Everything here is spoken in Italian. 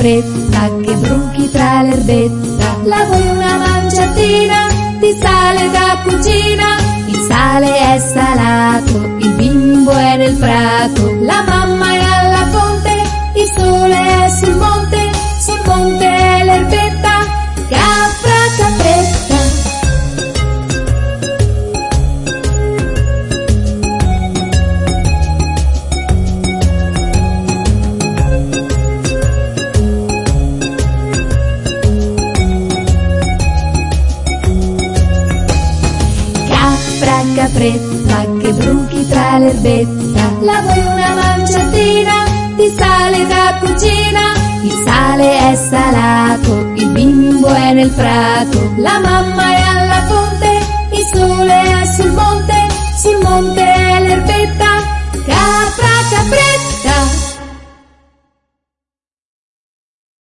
fretta che bruchi tra l'erbetta. La vuoi una mangiatina di sale da cucina? Il sale è salato, il bimbo è nel prato, la mamma è alla fonte, il sole è sul monte è l'erbetta. Capra, capretta. Capretta che bruchi tra l'erbetta. La vuoi una mangiatina di sale da cucina? Il sale è salato, il bimbo è nel prato, la mamma è alla fonte, il sole è sul monte